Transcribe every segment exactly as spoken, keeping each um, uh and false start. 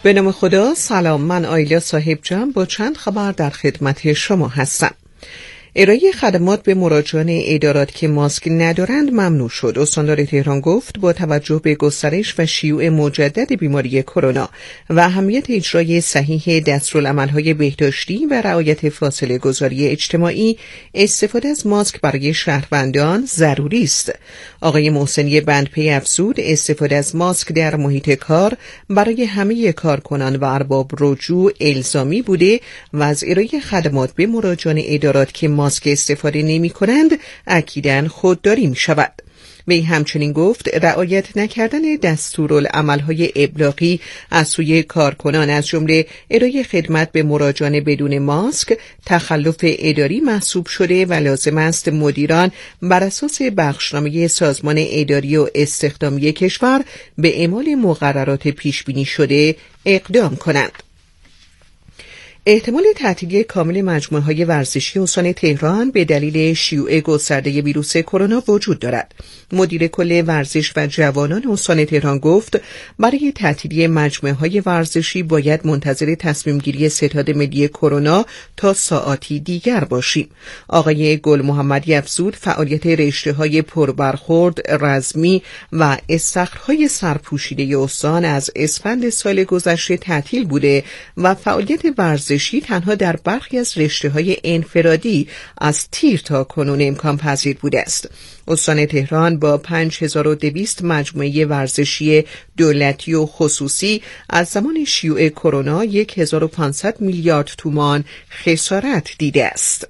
به نام خدا. سلام، من آیلا صاحب جان با چند خبر در خدمت شما هستم. ارائه خدمات به مراجعان ادارات که ماسک ندارند ممنوع شد. استاندار تهران گفت با توجه به گسترش و شیوع مجدد بیماری کرونا و اهمیت اجرای صحیح دستورالعمل‌های بهداشتی و رعایت فاصله گذاری اجتماعی، استفاده از ماسک برای شهروندان ضروری است. آقای محسنی بندپی افزود استفاده از ماسک در محیط کار برای همه کارکنان و ارباب رجوع الزامی بوده و از ارائه خدمات به مراجعان ادارات که ماسک استفاده نمی کنند اکیداً خودداری می شود. وی همچنین گفت رعایت نکردن دستورالعمل‌های ابلاغی از سوی کارکنان از جمله ارائه خدمت به مراجعان بدون ماسک تخلف اداری محسوب شده و لازم است مدیران بر اساس بخشنامه سازمان اداری و استخدامی کشور به اعمال مقررات پیشبینی شده اقدام کنند. احتمال تعطیلی کامل مجموعه‌های ورزشی استان تهران به دلیل شیوع گسترده ویروس کرونا وجود دارد. مدیر کل ورزش و جوانان استان تهران گفت برای تعطیلی مجموعه‌های ورزشی باید منتظر تصمیم گیری ستاد ملی کرونا تا ساعاتی دیگر باشیم. آقای گل محمدی افزود فعالیت رشته‌های پربرخورد، رزمی و استخرهای سرپوشیده استان از اسفند سال گذشته تعطیل بوده و فعالیت ورزشی تنها در برخی از رشته‌های انفرادی از تیر تا کنون امکان پذیر بوده است. استان تهران با پنج هزار و دویست مجموعه ورزشی دولتی و خصوصی از زمان شیوع کرونا هزار و پانصد میلیارد تومان خسارت دیده است.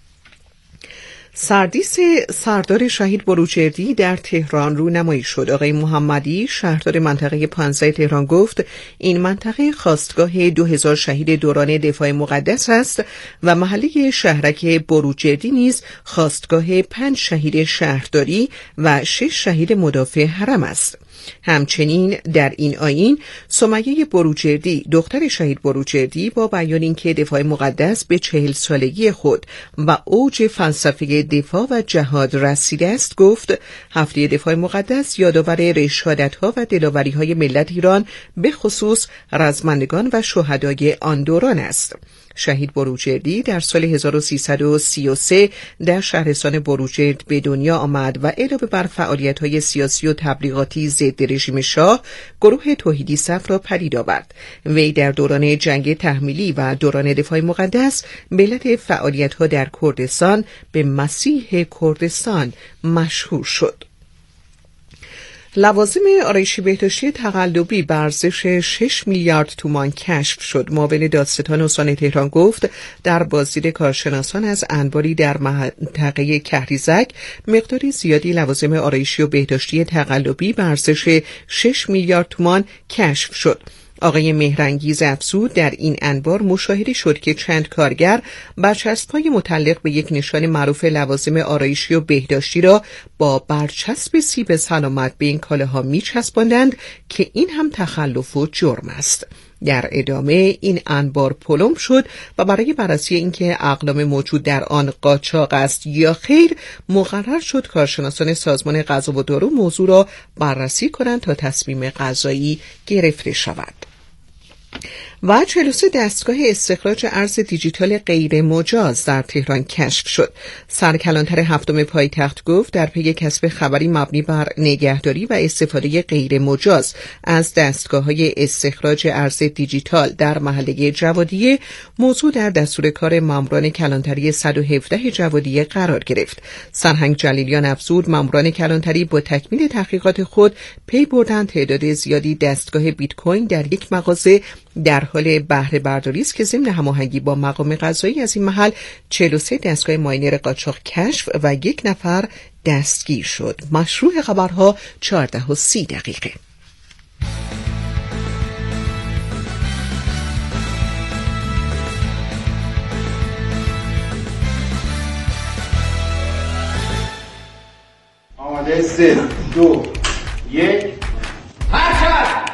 سردیس سردار شهید بروجردی در تهران رونمایی شد. آقای محمدی شهردار منطقه پانزده تهران گفت این منطقه خاستگاه دو هزار شهید دوران دفاع مقدس است و محله شهرک بروجردی نیز خاستگاه پنج شهید شهرداری و شش شهید مدافع حرم است. همچنین در این آیین سمیه بروجردی دختر شهید بروجردی با بیان اینکه دفاع مقدس به چهل سالگی خود و اوج فلسفه دفاع و جهاد رسیده است گفت هفته دفاع مقدس یادآور رشادت‌ها و دلاوری‌های ملت ایران به خصوص رزمندگان و شهدای آن دوران است. شهید بروجردی در سال هزار و سیصد و سی و سه در شهرستان بروجرد به دنیا آمد و علاوه بر فعالیت‌های سیاسی و تبلیغاتی ضد رژیم شاه، گروه توحیدی صف را پدید آورد. وی در دوران جنگ تحمیلی و دوران دفاع مقدس به علت فعالیت‌ها در کردستان به مسیح کردستان مشهور شد. لوازم آرایشی بهداشتی تقلبی به ارزش شش میلیارد تومان کشف شد. معاون دادستان استان تهران گفت در بازدید کارشناسان از انباری در منطقه کهریزک مقداری زیادی لوازم آرایشی و بهداشتی تقلبی به ارزش شش میلیارد تومان کشف شد. آقای مهرانگیز افزود در این انبار مشاهده شد که چند کارگر برچسب‌های متعلق به یک نشان معروف لوازم آرایشی و بهداشتی را با برچسب سیب سلامت به این کالاها می‌چسباندند که این هم تخلف و جرم است. در ادامه این انبار پلم شد و برای بررسی اینکه اقلام موجود در آن قاچاق است یا خیر مقرر شد کارشناسان سازمان غذا و دارو موضوع را بررسی کنند تا تصمیم قضایی گرفته شود. و چهل و سه دستگاه استخراج ارز دیجیتال غیر مجاز در تهران کشف شد. سرکلانتر هفتم پایتخت گفت در پی کسب خبری مبنی بر نگهداری و استفاده غیر مجاز از دستگاه‌های استخراج ارز دیجیتال در محله جوادیه، موضوع در دستور کار ماموران کلانتری صد و هفده جوادیه قرار گرفت. سرهنگ جلیلیان افزود ماموران کلانتری با تکمیل تحقیقات خود پی بردن تعداد زیادی دستگاه بیت کوین در یک مغازه در حال بهره برداری است که ضمن هماهنگی با مقام قضایی از این محل چهل و سه دستگاه ماینر قاچاق کشف و یک نفر دستگیر شد. مشروع خبرها چهارده و سی دقیقه. آماده سه دو یک حرکت.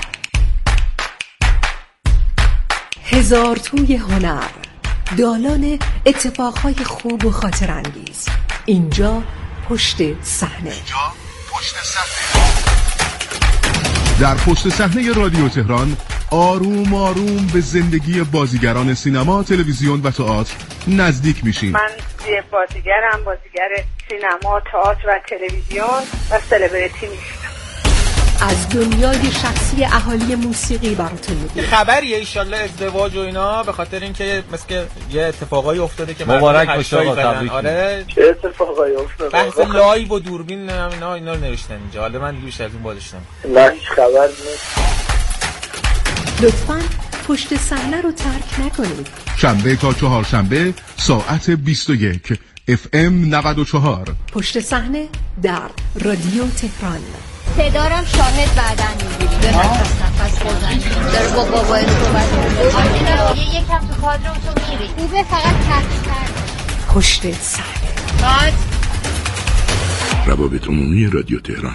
هزار توی هنر، دالان اتفاقهای خوب و خاطر انگیز. اینجا پشت صحنه. اینجا پشت صحنه. در پشت صحنه رادیو تهران آروم آروم به زندگی بازیگران سینما، تلویزیون و تئاتر نزدیک میشیم. من یه بازیگرم، بازیگر سینما، تئاتر و تلویزیون و سلبریتی میشم. از دنیای شخصی اهالی موسیقی براتون میگم. خبریه ایشالله ازدواج و اینا، به خاطر اینکه مثل که یه اتفاقایی افتاده که مبارک باشه آقا، تبریک. آره چه اتفاقایی افتاده؟ بحث لایو و دوربین اینا اینا رو نوشتن اینجا. حالا من دیگه بیشتر از این بازش نمی‌کنم. نه هیچ خبر نیست. لطفاً پشت صحنه رو ترک نکنید. شنبه تا چهارشنبه ساعت بیست و یک اف ام نود و چهار. پشت صحنه در رادیو تهران. صدارم شاهد بعدن میگیری به نفس نفس بزنی داره با بابای صحبت میگیری یکم تو کادرم تو میری خوبه فقط ترک کرد. پشت صحنه بعد روابط عمومی رادیو تهران.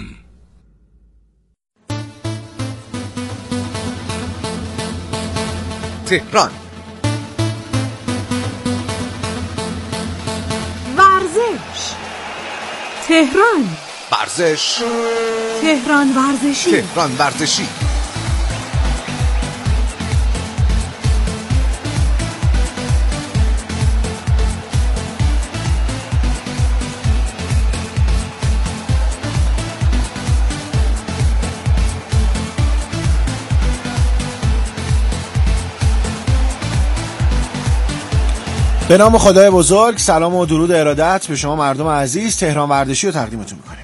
تهران. ورزش. تهران. ورزش. تهران ورزشی. تهران ورزشی. به نام خدای بزرگ، سلام و درود ارادت به شما مردم عزیز. تهران ورزشی رو تقدیمتون میکنیم.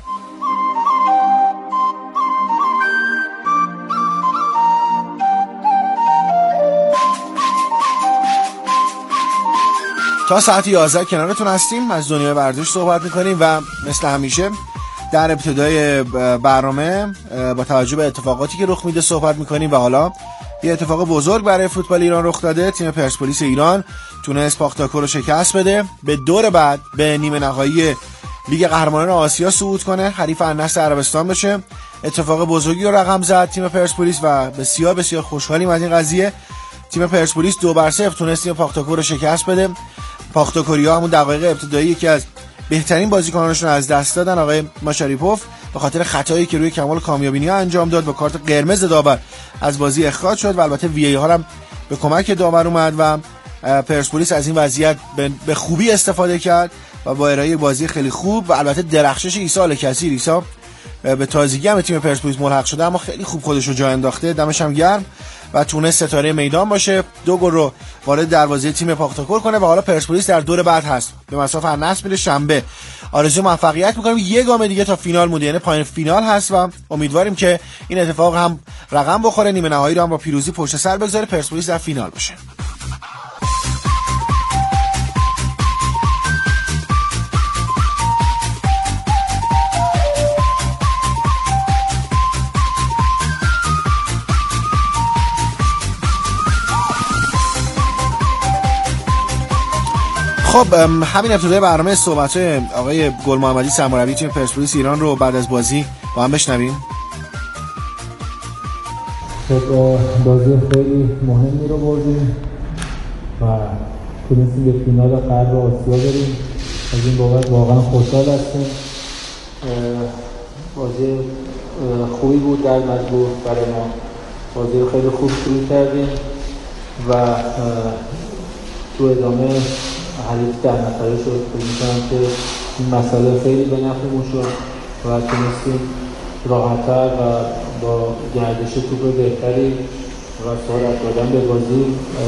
تا ساعت یازده کنارتون هستیم، از دنیای ورزش صحبت میکنیم و مثل همیشه در ابتدای برنامه با توجه به اتفاقاتی که رخ میده صحبت میکنیم و حالا یه اتفاق بزرگ برای فوتبال ایران رخ داده. تیم پرسپولیس ایران تونست پاختاکو رو شکست بده، به دور بعد به نیمه نهایی لیگ قهرمانان آسیا صعود کنه، حریف النصر عربستان بشه. اتفاق بزرگی رو رقم زد تیم پرسپولیس و بسیار بسیار خوشحالیم از این قضیه. تیم پرسپولیس دو بر صفر تونست تیم پاختاکو رو شکست بده. پاختاکوریا همون دقایق ابتدایی یکی از بهترین بازیکنانشون از دست دادن، آقای ماشاریپوف به خاطر خطایی که روی کمال کامیابینیا انجام داد با کارت قرمز داور از بازی اخراج شد و البته وی ای آر هم به کمک داور اومد و پرسپولیس از این وضعیت به خوبی استفاده کرد و با ارائه بازی خیلی خوب و البته درخشش عیسی الکثیر، عیسی به تازگی هم تیم پرسپولیس ملحق شده اما خیلی خوب خودش رو جا انداخته، دمش هم گرم و تونست ستاره میدان باشه، دو گل رو وارد دروازه تیم پاختاکور کنه و حالا پرسپولیس در دور بعد هست، به مسافت النصر میره. شنبه آرزو موفقیت میکنیم، یه گام دیگه تا فینال مونده، یعنی پایان فینال هست و امیدواریم که این اتفاق هم رقم بخوره، نیمه نهایی رو هم با پیروزی پشت سر بگذاره، پرسپولیس در فینال باشه. خب همین ابتدای برنامه صحبت‌های آقای گل محمدی سرمربی تیم پرسپولیس ایران رو بعد از بازی با هم بشنویم. خب بازی خیلی مهمی رو بردیم و تونستیم به فینال غرب آسیا بریم، از این بابت واقعا خوشحال هستیم. بازی خوبی بود در مجموع برای ما، بازی رو خیلی خوب شروع کردیم و تو ادامه حریف ده نفره شد. فکر می‌کنم که این مسئله خیلی به نفعمون شد و تونستیم راحت‌تر و با گردش توپ بهتری و سرعت دادن به بازی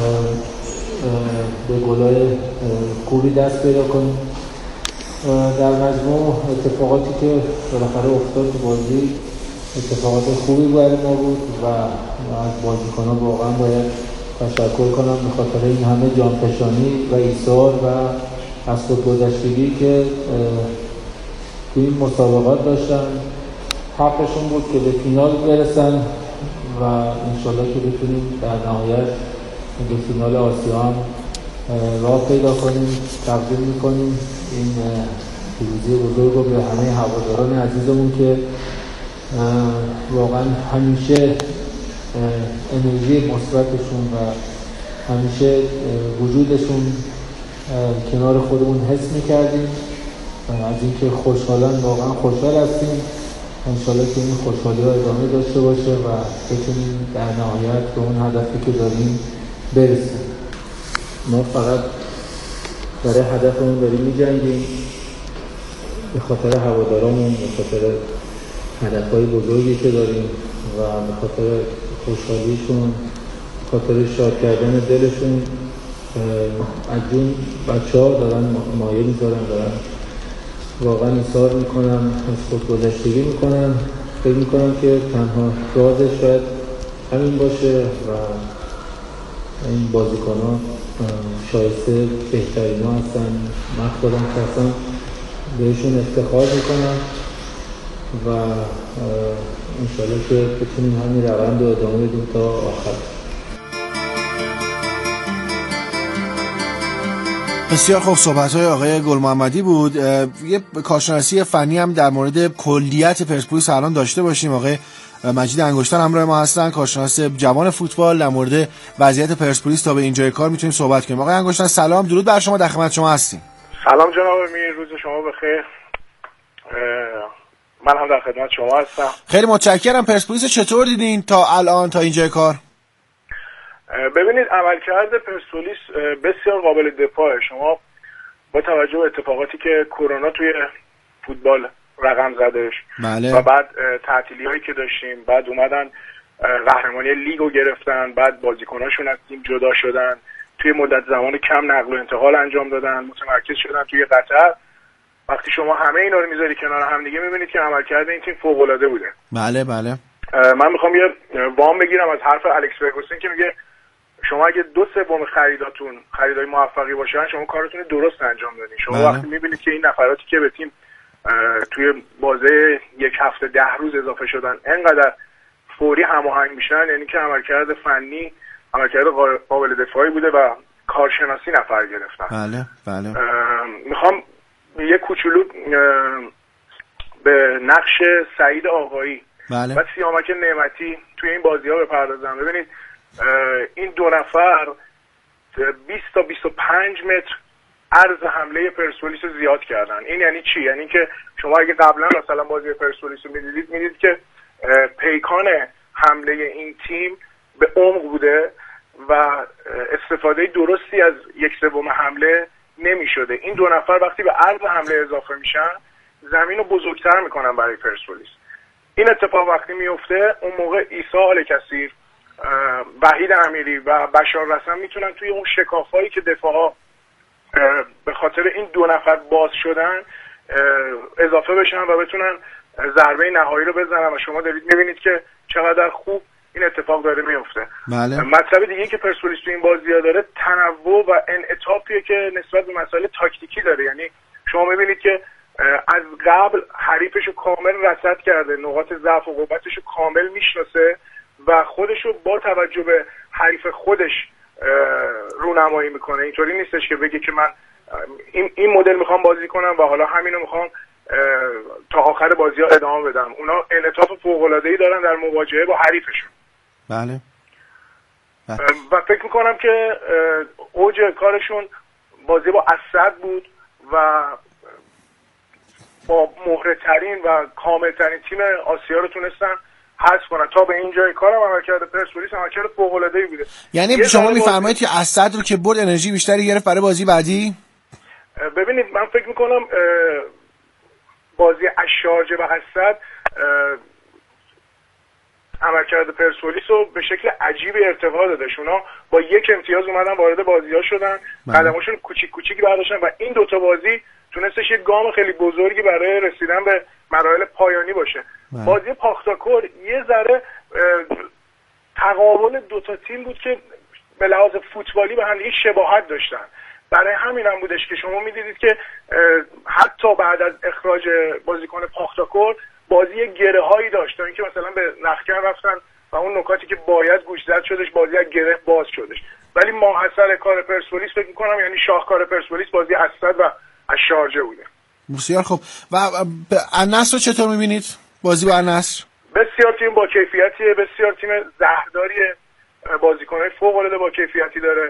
به گل‌های خوبی دست پیدا کنیم. در مجموع اتفاقاتی که بالاخره افتاد تو بازی اتفاقات خوبی برای ما بود و از بازیکنان واقعا باید تشکر کنم به خاطر این همه جانفشانی و ایثار و از خودگذشتگی که توی این مسابقات داشتن. حقشون بود که به فینال برسن و انشالله که بتونیم در نهایت به فینال آسیا هم راه پیدا کنیم. تقدیم میکنیم این پیروزی بزرگ رو به همه هواداران عزیزمون که واقعا همیشه انرژی مثبتشون و همیشه وجودشون کنار خودمون حس میکردیم. از اینکه خوشحالن واقعا خوشحال هستیم انشالله که این خوشحالی ها ادامه داشته باشه و بتونیم در نهایت به اون هدفی که داریم برسیم. ما فقط برای هدفمون داریم می‌جنگیم، به خاطر هوادارامون، به خاطر هدفهای بزرگی که داریم و به خاطر خوشحالیشون، به خاطر شاد کردن دلشون. از جون بچه ها دارن مایه میذارن، دارن واقعا ایثار میکنن، از خودگذشتگی میکنن. فکر میکنم که تنها رازش شاید همین باشه و این بازیکن ها شایسته بهترین ها هستن. من خودم که هستم بهشون افتخار میکنم و انشالله که بتونیم همین روند رو ادامه بدیم تا آخر. بسیار خوب، صحبت‌های آقای گل محمدی بود. یه کارشناسی فنی هم در مورد کلیت پرسپولیس الان داشته باشیم. آقای مجید انگشتر همراه ما هستن، کارشناس جوان فوتبال. در مورد وضعیت پرسپولیس تا به اینجای کار میتونیم صحبت کنیم. آقای انگشتر سلام، درود بر شما، در خدمت شما هستیم. سلام جناب امیر، روز شما بخیر. من هم در خدمت شما هستم. خیلی متشکرم. پرسپولیس چطور دیدین تا الان تا اینجای کار؟ ببینید، عملکرد پرسپولیس بسیار قابل دفاعه. شما با توجه به اتفاقاتی که کرونا توی فوتبال رقم زدش بله. و بعد تعطیلی هایی که داشتیم، بعد اومدن قهرمانی لیگو گرفتن، بعد بازیکناشون از تیم جدا شدن، توی مدت زمان کم نقل و انتقال انجام دادن، متمرکز شدن توی قطر. وقتی شما همه اینا رو میذاری کنار هم دیگه، میبینید که عملکرد این تیم فوق العاده بوده. بله بله. من میخوام یه وام بگیرم از حرف الکس فرگوسن که میگه شما اگه دو سوم خریداتون خریدای موفقی باشن، شما کارتون درست انجام دادین. شما بله. وقتی میبینید که این نفراتی که به تیم توی بازه یک هفته ده روز اضافه شدن انقدر فوری هماهنگ میشن، یعنی که عملکرد فنی، عملکرد قابل دفاعی بوده و کارشناسی نفر گرفتن. بله بله. میخوام یه کوچولو به نقش سعید آقایی بله. و سیامک نعمتی توی این بازی‌ها بپردازم. ببینید این دو نفر بیست تا بیست و پنج متر عرض حمله پرسپولیس رو زیاد کردن. این یعنی چی؟ یعنی که شما اگه قبلا مثلا بازی پرسپولیس رو می‌دیدید، می‌دیدید که پیکان حمله این تیم به عمق بوده و استفاده درستی از یک سوم حمله نمی‌شده. این دو نفر وقتی به عرض حمله اضافه میشن، زمین رو بزرگتر میکنن برای پرسپولیس. این اتفاق وقتی میفته، اون موقع عیسی آل‌کثیر، وحید امیری و بشار رسن میتونن توی اون شکافایی که دفاعها به خاطر این دو نفر باز شدن اضافه بشن و بتونن ضربه نهایی رو بزنن و شما دارید میبینید که چقدر خوب این اتفاق داره میفته. بله. مطلب دیگه که پرسپولیس تو این بازی‌ها داره تنوع و انعطافیه که نسبت به مسائل تاکتیکی داره. یعنی شما میبینید که از قبل حریفشو کامل رصد کرده، نقاط ضعف و قوتشو کامل میشناسه و خودشو با توجه به حریف خودش رونمایی میکنه. اینطوری نیستش که بگه که من این این مدل میخوام بازی کنم و حالا همینو میخوام تا آخر بازی ها ادامه بدم. اونا انعطاف فوق‌العاده‌ای دارن در مواجهه با حریفشون. بله. بله. و فکر میکنم که اوج کارشون بازی با اسد بود و با مهره‌ترین و کاملترین تیم آسیا رو تونستن حذف کنن. تا به این جای کارم عملکرد پرسپولیس عملکرد فوق‌العاده‌ای بوده. یعنی شما میفرمایید که اسد رو که برد انرژی بیشتری گرفت برای بازی بعدی؟ ببینید، من فکر میکنم بازی الشارجه و اسد عملکرد پرسپولیس رو به شکل عجیبی ارتقا داده. اونا با یک امتیاز اومدن وارد بازی‌ها شدن، قدماشون کوچیک کوچیک برداشتن و این دوتا بازی تونستش یک گام خیلی بزرگی برای رسیدن به مراحل پایانی باشه. من. بازی پاختاکور یه ذره تقابل دوتا تیم بود که به لحاظ فوتبالی به هم دیگه شباهت داشتن. برای همین هم بودش که شما میدیدید که حتی بعد از اخراج بازیکن پاختاکور بازی گره هایی داشت، اینکه مثلا به نخکن رفتن و اون نکاتی که باید گوشزد شدش بازی از گره باز شدش. ولی ماحصل کار پرسپولیس فکر می‌کنم یعنی شاهکار پرسپولیس بازی اسد و الشارجه بوده. بسیار خوب. و النصر رو چطور می‌بینید؟ بازی با النصر بسیار تیم با کیفیتیه، بسیار تیم زهرداریه، بازیکن‌های فوق‌العاده با کیفیتی داره،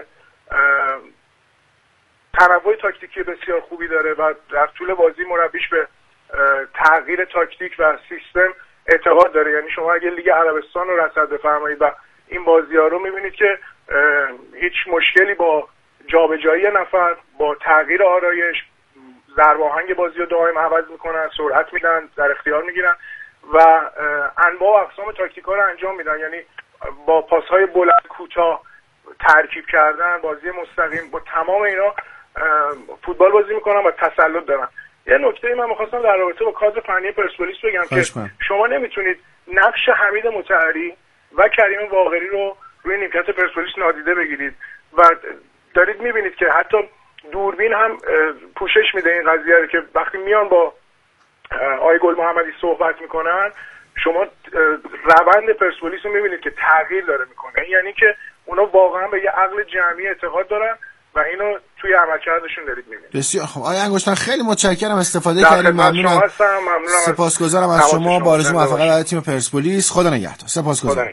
تنوع تاکتیکی بسیار خوبی داره و در طول بازی مربیش به تغییر تاکتیک و سیستم اعتقاد داره. یعنی شما اگه لیگ عربستان رو رصد بفرمایید و این بازی‌ها رو می‌بینید که هیچ مشکلی با جابجایی نفر، با تغییر آرایش، ضرب آهنگ بازی رو دائم عوض میکنن، سرعت میدن، در اختیار میگیرن و انواع و اقسام تاکتیک‌ها رو انجام میدن. یعنی با پاس‌های بلند کوتاه ترکیب کردن، بازی مستقیم، با تمام اینا فوتبال بازی میکنن و تسلط دارن. یه نکته من می‌خواستم در رابطه با کادر فنی پرسپولیس بگم که شما نمیتونید نقش حمید مطهری و کریم واقری رو روی نیمکت پرسپولیس نادیده بگیرید و دارید میبینید که حتی دوربین هم پوشش میده این قضیه رو که وقتی میان با آقای گل محمدی صحبت میکنن شما روند پرسپولیس رو میبینید که تغییر داره میکنه. یعنی که اونا واقعا به یه عقل جمعی اعتقاد دارن و اینو توی عملکردشون دارید میبینید. بسیار خب آقای انگشتر، خیلی متشکرم، استفاده کردیم. ممنونم. سپاسگزارم از شما. با آرزوی موفقیت برای تیم پرسپولیس. خدا نگهدار. سپاسگزارم.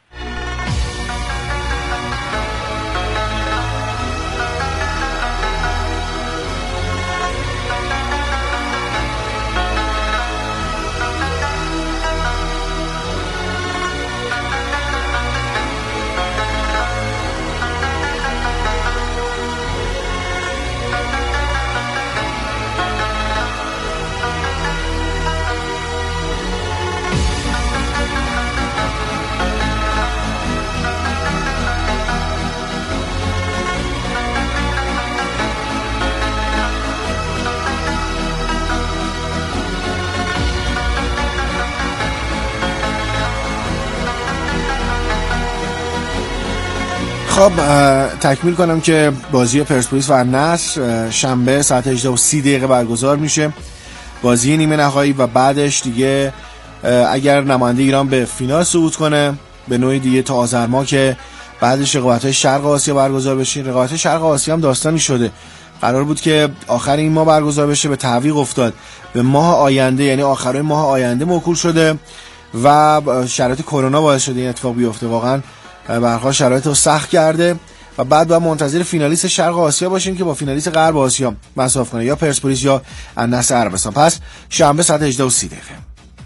خب تکمیل کنم که بازی پرسپولیس و النصر شنبه ساعت هجده و سی دقیقه برگزار میشه، بازی نیمه نهایی، و بعدش دیگه اگر نماینده ایران به فینال صعود کنه به نوعی دیگه تا آذر ماه که بعدش رقابت‌های شرق آسیا برگزار بشه. رقابت‌های شرق آسیا هم داستانی شده، قرار بود که آخر این ماه برگزار بشه، به تعویق افتاد به ماه آینده، یعنی آخرای ماه آینده موکول شده و شرایط کرونا باعث شده این اتفاق بیفته. واقعا به هر حال شرایط رو سخت کرده و بعد باید منتظر فینالیست شرق آسیا باشیم که با فینالیست غرب آسیا مساوی کنه، یا پرسپولیس یا النصر عربستان. پس شنبه ساعت هجده و سی دقیقه.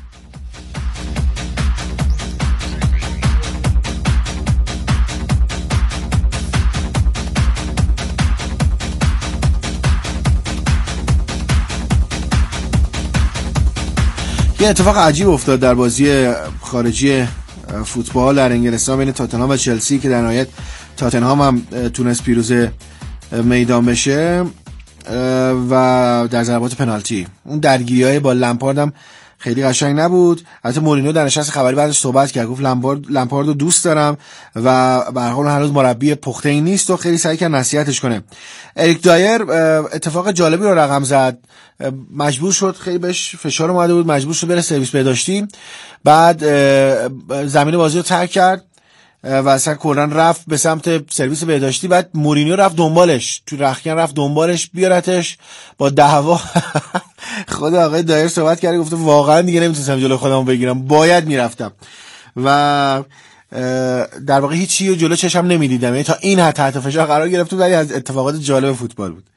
یه اتفاق عجیب افتاد در بازی خارجی فوتبال در انگلستان بین تاتنهام و چلسی که در نهایت تاتنهام هم تونست پیروز میدان بشه و در ضربات پنالتی. اون درگیری‌های با لمپارد هم خیلی قشنگ نبود. البته مورینیو در نشست خبری بعدش صحبت کرد، گفت لمپارد لمپارد رو دوست دارم و به هر حال هنوز مربی پخته‌ای نیست و خیلی سعی کرد نصیحتش کنه. اریک دایر اتفاق جالبی رو رقم زد، مجبور شد، خیلی بهش فشار اومده بود، مجبور شد بره سرویس بهداشتی، بعد زمین بازی رو ترک کرد و اصلا کلاً رفت به سمت سرویس بهداشتی. بعد مورینیو رفت دنبالش، تو رختکن رفت دنبالش بیارتش با دعوا. خود آقای دایر صحبت کرد، گفته واقعا دیگه نمیتونستم جلوی خودمو بگیرم، باید میرفتم و در واقع هیچ چیزی جلو چشم نمیدیدم، یعنی تا این حد تحت فشار قرار گرفت. ولی از اتفاقات جالب فوتبال بود.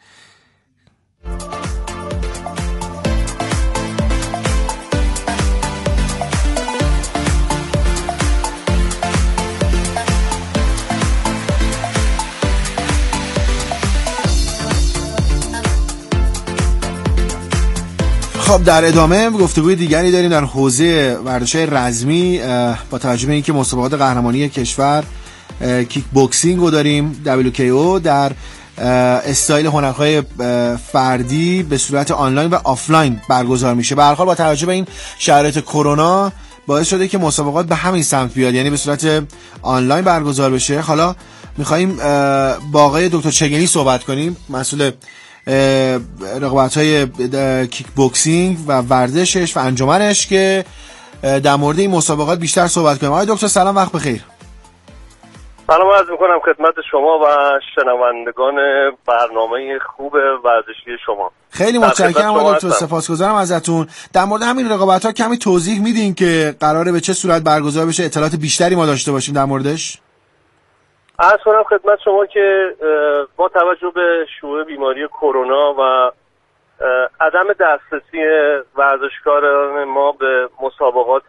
خب در ادامه گفتگوی دیگری داریم در حوزه ورزش‌های رزمی با توجه به اینکه مسابقات قهرمانی کشور کیک بوکسینگ رو داریم، دبلیو کی او در استایل هنرهای فردی به صورت آنلاین و آفلاین برگزار میشه. به هر حال با توجه به این شرایط کرونا باعث شده که مسابقات به همین سمت بیاد، یعنی به صورت آنلاین برگزار بشه. حالا می‌خوایم با آقای دکتر چگنی صحبت کنیم، مسئول رقابت‌های کیک بوکسینگ و ورزشش و انجمنش، که در مورد این مسابقات بیشتر صحبت کنیم. آقای دکتر سلام، وقت بخیر. سلام عرض می‌کنم خدمت شما و شنوندگان برنامه خوب ورزشی شما. خیلی متشکرم آقای دکتر، سپاسگزارم ازتون. در مورد همین رقابت‌ها کمی توضیح میدین که قراره به چه صورت برگزار بشه، اطلاعات بیشتری ما داشته باشیم در موردش؟ عرض کنم خدمت شما که با توجه به شیوع بیماری کرونا و عدم دسترسی ورزشکاران ما به مسابقات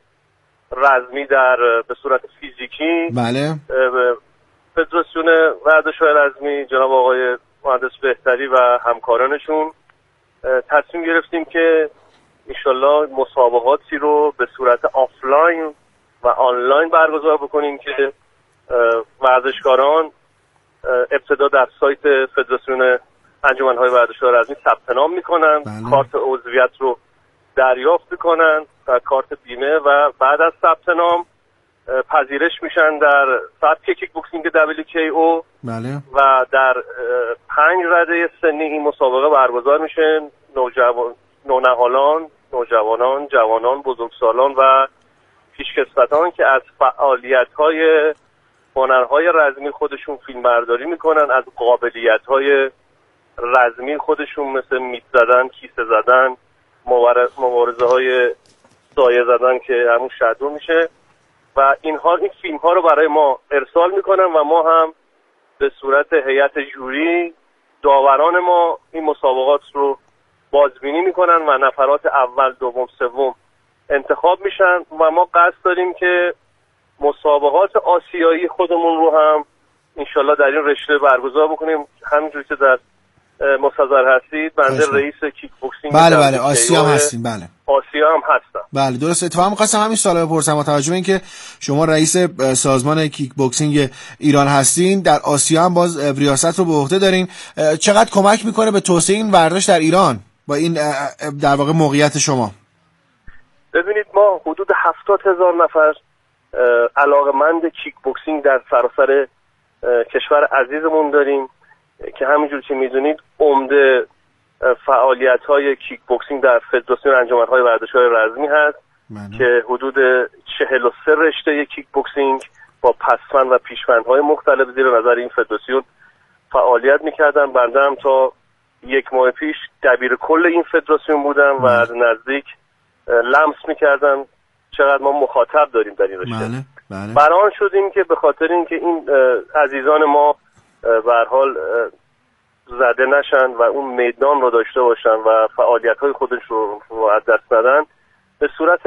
رزمی در به صورت فیزیکی. بله. فدراسیون ورزش‌های رزمی جناب آقای مهندس بهتری و همکارانشون تصمیم گرفتیم که انشالله مسابقاتی رو به صورت آفلاین و آنلاین برگزار بکنیم که ورزشکاران ابتدا در سایت فدراسیون انجمن‌های ورزش‌های رزمی ثبت نام می‌کنن، کارت عضویت رو دریافت می‌کنن و کارت بیمه و بعد از ثبت نام پذیرش میشن در سبک کیک بوکسینگ دبلیو کی او. بله. و در پنج رده سنی این مسابقه برگزار میشه. نوجوان نونهالان، نوجوانان، جوانان، بزرگسالان و پیشکسوتان که از فعالیت‌های هنرهای رزمی خودشون فیلم برداری میکنن، از قابلیت‌های رزمی خودشون مثل میت زدن، کیسه زدن، مبارزه های سایه زدن که همون شادو میشه و اینها این فیلم ها رو برای ما ارسال میکنن و ما هم به صورت هیئت جوری داوران ما این مسابقات رو بازبینی میکنن و نفرات اول، دوم، سوم انتخاب میشن و ما قصد داریم که مسابقات آسیایی خودمون رو هم انشالله در این رشته برگزار بکنیم. همینجوری که در مستظر هستید بنده رئیس کیک بوکسینگ بله بله آسیا هم هستیم. بله آسیا هم هستم. بله درست. اتفاقا می‌خواستم همین سوالا بپرسم با توجه به اینکه شما رئیس سازمان کیک بوکسینگ ایران هستین، در آسیا هم باز ریاست رو به عهده دارین، چقدر کمک میکنه به توسعه این ورزش در ایران با این در واقع موقعیت شما؟ ببینید ما حدود هفتاد هزار نفر علاقمند کیک بوکسینگ در سراسر کشور عزیزمون داریم که همینجور که میدونید عمده فعالیت‌های کیک بوکسینگ در فدراسیون انجمن‌های ورزش‌های رزمی هست من. که حدود چهل و سه رشته کیک بوکسینگ با پسفند و پیشفندهای مختلف زیر نظر این فدراسیون فعالیت می‌کردن. بنده هم تا یک ماه پیش دبیر کل این فدراسیون بودم من. و از نزدیک لمس می‌کردم چقدر ما مخاطب داریم در این رشته. بله. بله. برآن شدیم که به خاطر اینکه این عزیزان ما به هر حال زده نشن و اون میدان رو داشته باشن و فعالیت‌های خودش رو از دست ندن، به صورت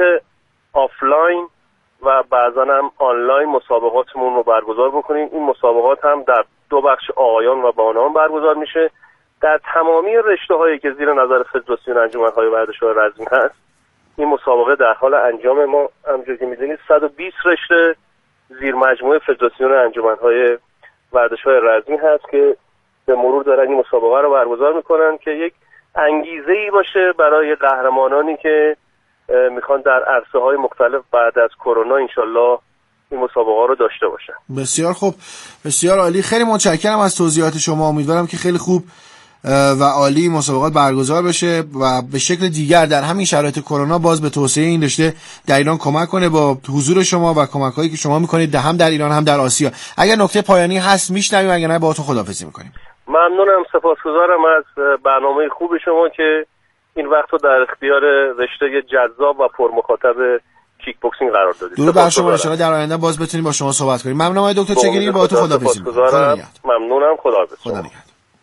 آفلاین و بعضا هم آنلاین مسابقاتمون رو برگزار بکنیم. این مسابقات هم در دو بخش آقایان و بانوان برگزار میشه در تمامی رشته‌هایی که زیر نظر فدراسیون انجمن‌های ورزش‌های رزمی هست. این مسابقه در حال انجام. ما همونجوری که می‌دونید صد و بیست رشته زیر مجموعه فدراسیون انجمن‌های ورزش‌های رزمی هست که به مرور دارن این مسابقه رو برگزار میکنن که یک انگیزه‌ای باشه برای قهرمانانی که میخوان در عرصه‌های مختلف بعد از کرونا انشالله این مسابقه رو داشته باشن. بسیار خوب، بسیار عالی. خیلی متشکرم از توضیحات شما. امیدوارم که خیلی خوب و عالی مسابقات برگزار بشه و به شکل دیگر در همین شرایط کرونا باز به توسعه این رشته در ایران کمک کنه با حضور شما و کمک‌هایی که شما می‌کنید هم در ایران هم در آسیا. اگر نکته پایانی هست میشنویم، اگر نه باهاتون خداحافظی می‌کنیم. ممنونم، سپاسگزارم از برنامه خوب شما که این وقت رو در اختیار رشته جذاب و پرمخاطب کیک بوکسینگ قرار دادید. درود بر شما. ان شاءالله در آینده باز بتونیم با شما صحبت کنیم. ممنونم آقای دکتر چگینی، باهاتون خداحافظی می‌کنم. ممنونم، خداحافظ. خدا نگهدار.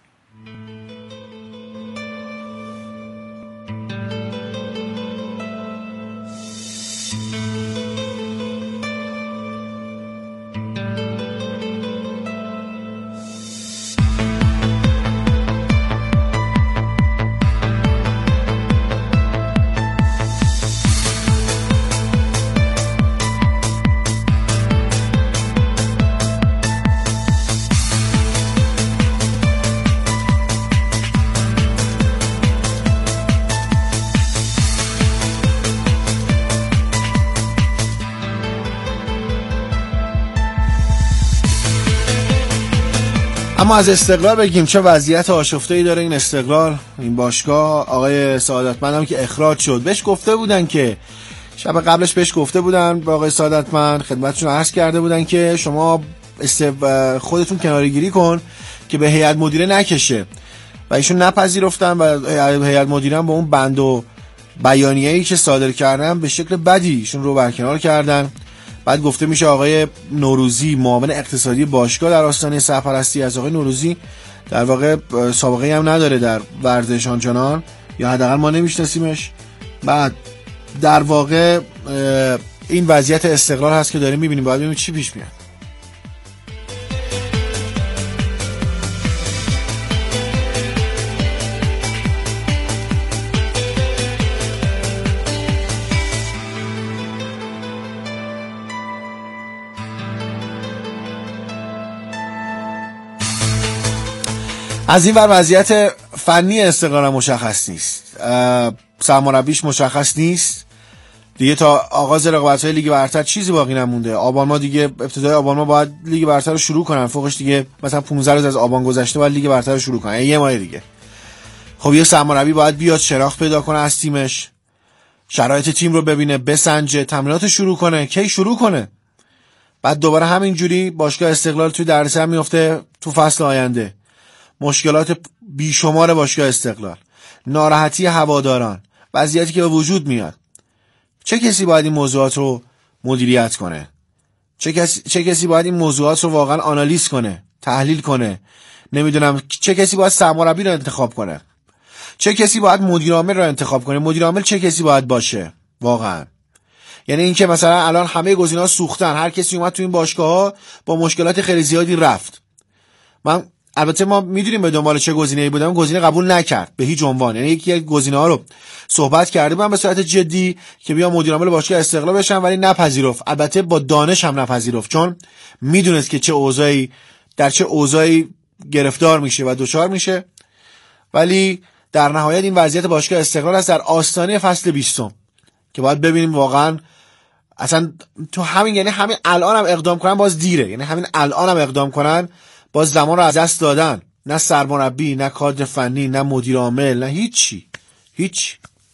اما از استقلال بگیم چه وضعیت آشفته‌ای داره این استقلال، این باشگاه. آقای سعادتمند هم که اخراج شد، بهش گفته بودن که شب قبلش بهش گفته بودن با آقای سعادتمند، خدمتشون عرض کرده بودن که شما خودتون کناره‌گیری کن که به هیئت مدیره نکشه و ایشون نپذیرفتن و هیئت مدیره با اون بند و بیانیه‌ای که صادر کردن به شکل بدی ایشون رو برکنار کردن. بعد گفته میشه آقای نوروزی معاون اقتصادی باشگاه در آستانه سرپرستی از آقای نوروزی در واقع سابقه هم نداره در ورزش آنچنان، یا حداقل ما نمیشناسیمش. بعد در واقع این وضعیت استقلال هست که داریم میبینیم، باید ببینیم چی پیش میاد. از این ور وضعیت فنی استقلال مشخص نیست، سرمربیش مشخص نیست دیگه. تا آغاز رقابت‌های لیگ برتر چیزی باقی نمونده. آبان ماه دیگه، ابتدای آبان ماه باید لیگ برتر رو شروع کنن، فوقش دیگه مثلا پانزده روز از آبان گذشته باید لیگ برتر رو شروع کنن، یه ماه دیگه. خب یه سرمربی باید بیاد، شناخت پیدا کنه از تیمش، شرایط تیم رو ببینه، بسنجه، تمرینات شروع کنه. کی شروع کنه؟ بعد دوباره همینجوری باشگاه استقلال توی دردسر میفته تو فصل آینده. مشکلات بیشمار باشگاه استقلال، ناراحتی هواداران، وضعیتی که به وجود میاد. چه کسی باید این موضوعات رو مدیریت کنه؟ چه کسی چه کسی باید این موضوعات رو واقعا آنالیز کنه، تحلیل کنه؟ نمیدونم چه کسی باید سرمربی رو انتخاب کنه؟ چه کسی باید مدیر عامل رو انتخاب کنه؟ مدیر عامل چه کسی باید باشه واقعا؟ یعنی اینکه مثلا الان همه گزینه‌ها سوختن، هر کسی اومد تو این باشگاه‌ها با مشکلات خیلی زیادی رفت. من البته ما میدونیم به دنبال چه گزینه‌ای بودم، گزینه قبول نکرد به هیچ عنوان. یعنی یکی از گزینه‌ها رو صحبت کردیم من به صورت جدی که بیا مدیر عامل باشگاه استقلال بشن، ولی نپذیرفت. البته با دانش هم نپذیرفت، چون میدونست که چه اوضاعی در چه اوضاعی گرفتار میشه و دچار میشه. ولی در نهایت این وضعیت باشگاه استقلال است در آستانه فصل بیستم که باید ببینیم واقعا اصلا تو همین، یعنی همین الان هم اقدام کنن باز دیره. یعنی همین الان هم اقدام کنن باز زمان رو از دست دادن. نه سرمربی، نه کادر فنی، نه مدیر عامل، نه هیچی هیچ.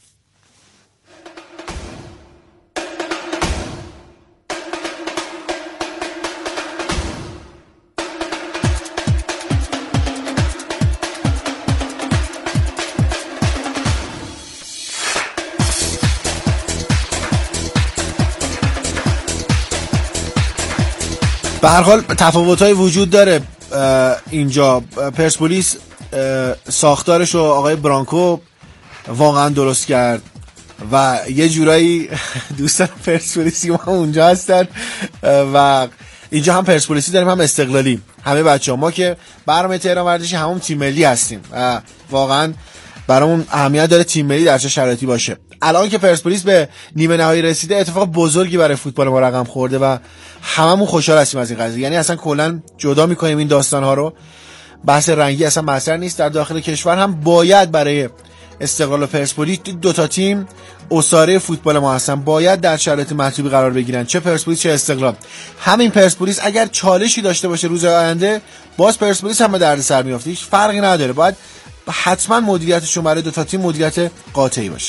به هر حال تفاوت‌های وجود داره اینجا. پرسپولیس ساختارش رو آقای برانکو واقعا درست کرد و یه جورایی دوستان پرسپولیسی ما اونجا هستن و اینجا هم پرسپولیسی داریم هم استقلالی. همه بچه‌ها ما که برنامه تهران ورزشی همون تیم ملی هستیم و واقعا برامون اهمیت داره تیم ملی در چه شرایطی باشه. الان که پرسپولیس به نیمه نهایی رسیده اتفاق بزرگی برای فوتبال ما رقم خورده و هممون خوشحال هستیم از این قضیه. یعنی اصلا کلا جدا می‌کنیم این داستان‌ها رو. بحث رنگی اصلا مسئله نیست. در داخل کشور هم باید برای استقلال و پرسپولیس دو تا تیم اسطوره فوتبال ما هستن، باید در شرایط مطلوبی قرار بگیرن، چه پرسپولیس چه استقلال. همین پرسپولیس اگر چالشی داشته باشه روز آینده، باز پرسپولیس هم به دردسر میافته. هیچ فرقی نداره. باید حتما مدیریتشون برای دو تا تیم مدیریت قاطعی باشه.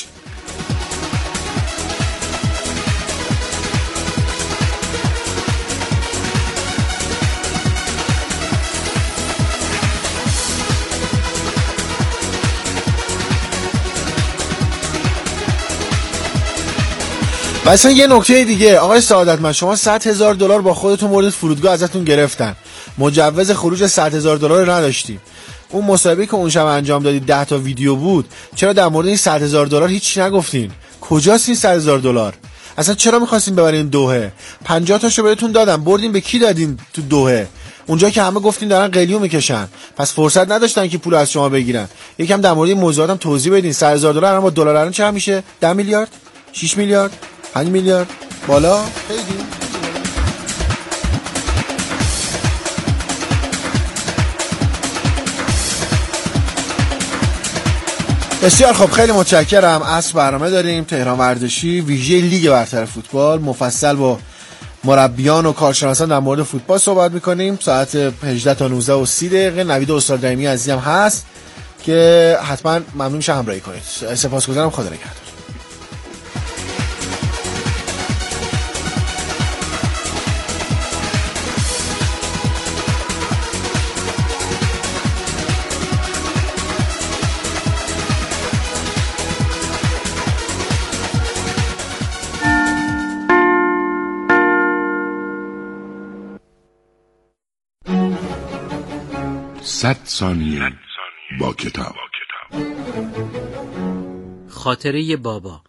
و اصلا یه نکته دیگه آقای سعادتمند، شما صد هزار دلار با خودتون بردید فرودگاه ازتون گرفتن، مجوز خروج صد هزار دلار رو نداشتیم. اون مصاحبه‌ای که اون شب انجام دادید ده تا ویدیو بود، چرا در مورد این صد هزار دلار هیچ نگفتین؟ کجاست این صد هزار دلار؟ اصلا چرا می‌خواستین ببرین دوحه؟ پنجاه تاشو بهتون دادم، بردین به کی دادین تو دوحه؟ اونجا که همه گفتین دارن قلیو میکشن، پس فرصت نداشتن که پول از شما بگیرن. یکم در مورد این موضوعات هم توضیح بدین. صد هزار دلار الان با دلار الان چقدر میشه؟ ده میلیارد؟ شش میلیارد؟ پنج میلیارد؟ بالا خیلی. بسیار خب، خیلی متشکرم. از برنامه داریم تهران ورزشی ویژه لیگ برتر فوتبال، مفصل با مربیان و کارشناسان در مورد فوتبال صحبت میکنیم. ساعت هجده تا نوزده و سی دقیقه. نوید استاد رحیمی عزیزم هست که حتما ممنون میشه همراهی کنید. سپاسگزارم. خدا نگهدار. صد ثانیه با کتاب. خاطره بابا.